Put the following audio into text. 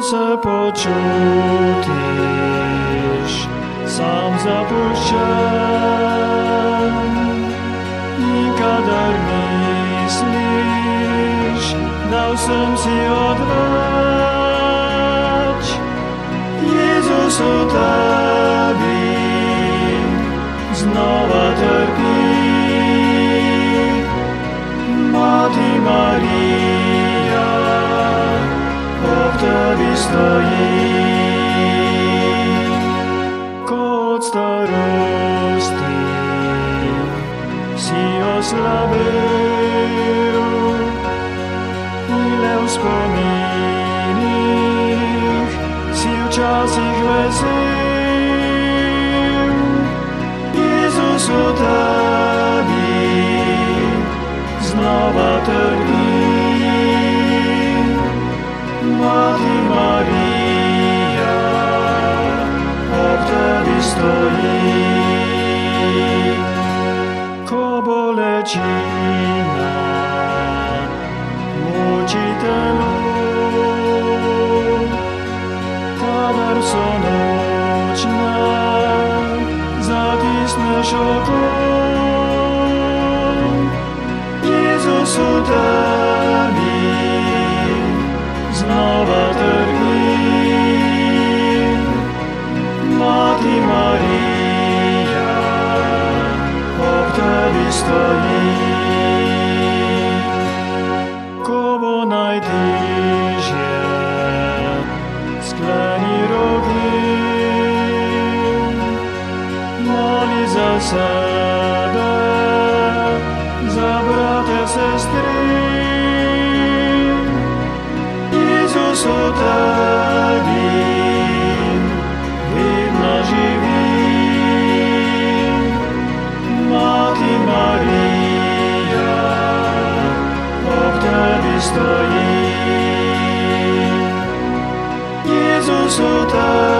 se počutíš sám zapušťan, nikadar myslíš, dal som si odvať. Jezus utaví, znova trpí, Mati Maria ob tebi stojí. Ko od starosti si oslabil, ile vzpomíných si v časích vezil. Jezus utaví, znova trpí, Mati Maria ob tebi stojí. Ko bolečina mučiteľu, kadar so nočná zatisneš okom. Jezus utaví, znova trpí, Mati Maria ob tebi stojí. Kovo najbližšie sklení roky, moli za sebe, za brate, sestry. Jezus utaví, vidno živý, Mati Maria ob tebi stojí. Jezus utaví,